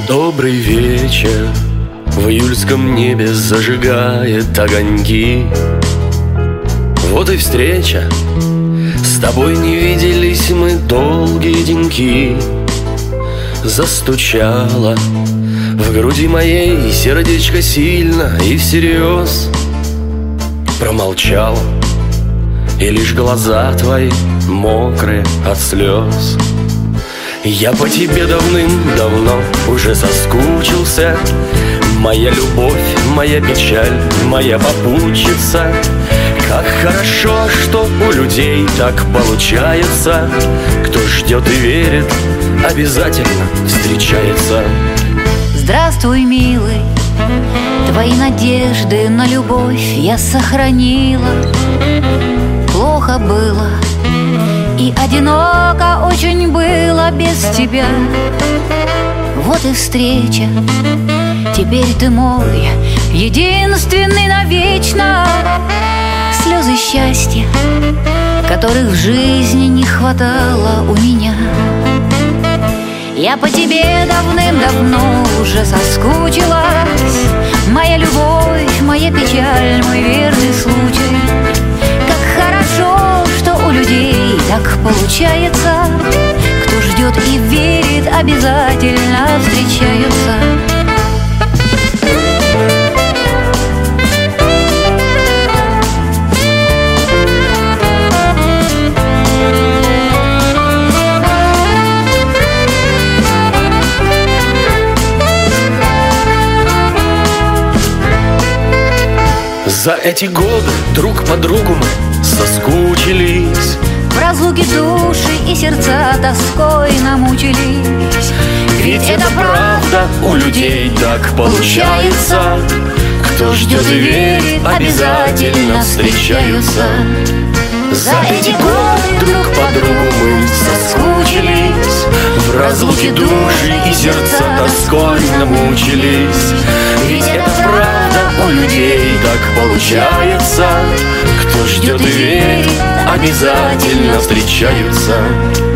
Добрый вечер, в июльском небе зажигает огоньки. Вот и встреча, с тобой не виделись мы долгие деньки. Застучало в груди моей сердечко сильно и всерьез. Промолчал, и лишь глаза твои мокрые от слез. Я по тебе давным-давно уже соскучился. Моя любовь, моя печаль, моя попутчица. Как хорошо, что у людей так получается. Кто ждет и верит, обязательно встречается. Здравствуй, милый, твои надежды на любовь я сохранила. Плохо было и одиноко очень было без тебя. Вот и встреча, теперь ты мой единственный навечно. Слезы счастья, которых в жизни не хватало у меня. Я по тебе давным-давно уже соскучилась. Моя любовь, моя печаль, мой верный случай. Как хорошо, что у людей так получается. Кто ждет и верит, обязательно встречаются. За эти годы друг по другу мы соскучились. В разлуке души и сердца тоской намучились. Ведь это правда, у людей так получается. Кто ждет и верит, обязательно встречаются. За эти годы друг по другу мы соскучились. В разлуке души и сердца тоской намучились. Ведь это правда, у людей так получается. Кто ждет и верит, обязательно встречаются.